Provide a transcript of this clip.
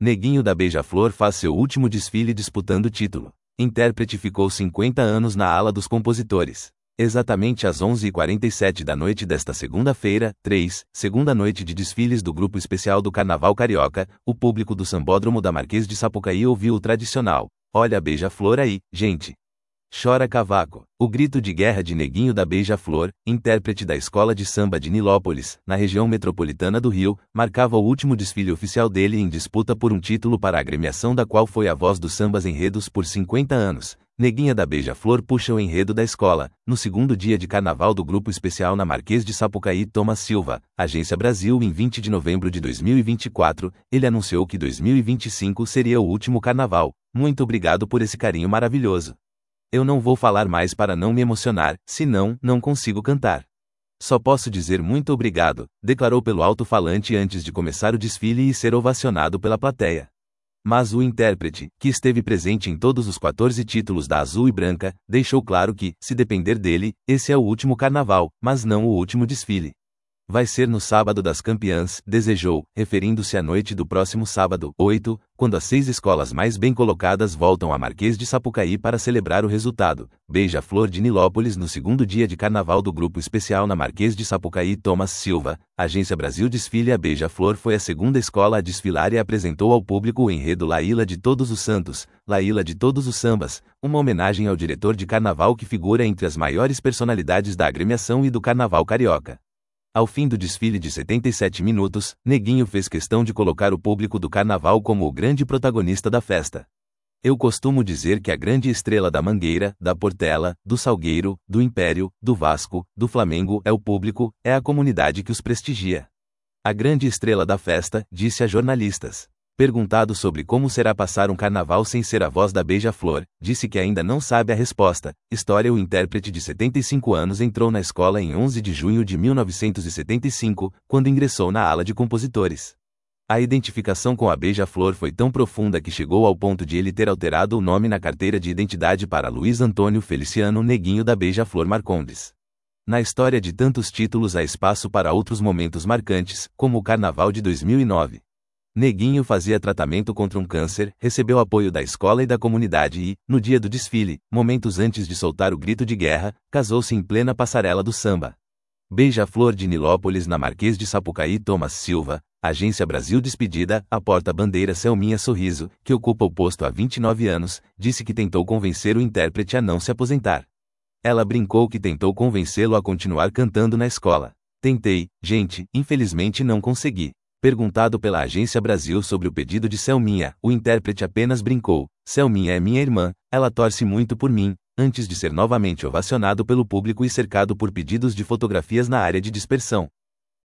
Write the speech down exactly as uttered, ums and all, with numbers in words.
Neguinho da Beija-Flor faz seu último desfile disputando o título. Intérprete ficou cinquenta anos na ala dos compositores. Exatamente às onze e quarenta e sete da noite desta segunda-feira, três, segunda noite de desfiles do Grupo Especial do Carnaval Carioca, o público do Sambódromo da Marquês de Sapucaí ouviu o tradicional "Olha a Beija-Flor aí, gente! Chora cavaco!". O grito de guerra de Neguinho da Beija-Flor, intérprete da Escola de Samba de Nilópolis, na região metropolitana do Rio, marcava o último desfile oficial dele em disputa por um título para a agremiação da qual foi a voz dos sambas enredos por cinquenta anos. Neguinha da Beija-Flor puxa o enredo da escola, no segundo dia de carnaval do Grupo Especial na Marquês de Sapucaí. Thomas Silva, Agência Brasil. Em vinte de novembro de dois mil e vinte e quatro, ele anunciou que dois mil e vinte e cinco seria o último carnaval. Muito obrigado por esse carinho maravilhoso. Eu não vou falar mais para não me emocionar, senão, não consigo cantar. Só posso dizer muito obrigado, declarou pelo alto-falante antes de começar o desfile e ser ovacionado pela plateia. Mas o intérprete, que esteve presente em todos os quatorze títulos da Azul e Branca, deixou claro que, se depender dele, esse é o último carnaval, mas não o último desfile. Vai ser no sábado das campeãs, desejou, referindo-se à noite do próximo sábado, oito, quando as seis escolas mais bem colocadas voltam à Marquês de Sapucaí para celebrar o resultado. Beija-Flor de Nilópolis no segundo dia de carnaval do Grupo Especial na Marquês de Sapucaí. Thomas Silva, Agência Brasil. Desfile. A Beija-Flor foi a segunda escola a desfilar e apresentou ao público o enredo La Ilha de Todos os Santos, La Ilha de Todos os Sambas, uma homenagem ao diretor de carnaval que figura entre as maiores personalidades da agremiação e do carnaval carioca. Ao fim do desfile de setenta e sete minutos, Neguinho fez questão de colocar o público do carnaval como o grande protagonista da festa. Eu costumo dizer que a grande estrela da Mangueira, da Portela, do Salgueiro, do Império, do Vasco, do Flamengo é o público, é a comunidade que os prestigia. A grande estrela da festa, disse a jornalistas. Perguntado sobre como será passar um carnaval sem ser a voz da Beija-Flor, disse que ainda não sabe a resposta. História. O intérprete de setenta e cinco anos entrou na escola em onze de junho de mil novecentos e setenta e cinco, quando ingressou na ala de compositores. A identificação com a Beija-Flor foi tão profunda que chegou ao ponto de ele ter alterado o nome na carteira de identidade para Luiz Antônio Feliciano Neguinho da Beija-Flor Marcondes. Na história de tantos títulos há espaço para outros momentos marcantes, como o Carnaval de dois mil e nove. Neguinho fazia tratamento contra um câncer, recebeu apoio da escola e da comunidade e, no dia do desfile, momentos antes de soltar o grito de guerra, casou-se em plena passarela do samba. Beija-Flor de Nilópolis na Marquês de Sapucaí. Thomas Silva, Agência Brasil. Despedida. A porta-bandeira Selminha Sorriso, que ocupa o posto há vinte e nove anos, disse que tentou convencer o intérprete a não se aposentar. Ela brincou que tentou convencê-lo a continuar cantando na escola. Tentei, gente, infelizmente não consegui. Perguntado pela Agência Brasil sobre o pedido de Selminha, o intérprete apenas brincou: "Selminha é minha irmã, ela torce muito por mim", antes de ser novamente ovacionado pelo público e cercado por pedidos de fotografias na área de dispersão.